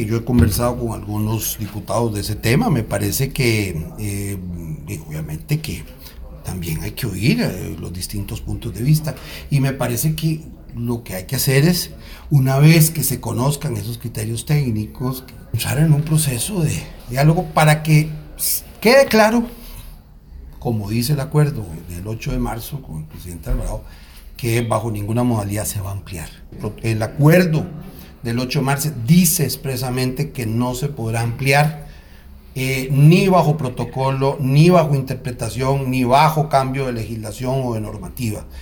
yo he conversado con algunos diputados de ese tema. Me parece que, obviamente que también hay que oír los distintos puntos de vista. Y me parece que lo que hay que hacer es, una vez que se conozcan esos criterios técnicos, usar en un proceso de diálogo para que quede claro, como dice el acuerdo del 8 de marzo con el presidente Alvarado, que bajo ninguna modalidad se va a ampliar. El acuerdo del 8 de marzo dice expresamente que no se podrá ampliar ni bajo protocolo, ni bajo interpretación, ni bajo cambio de legislación o de normativa.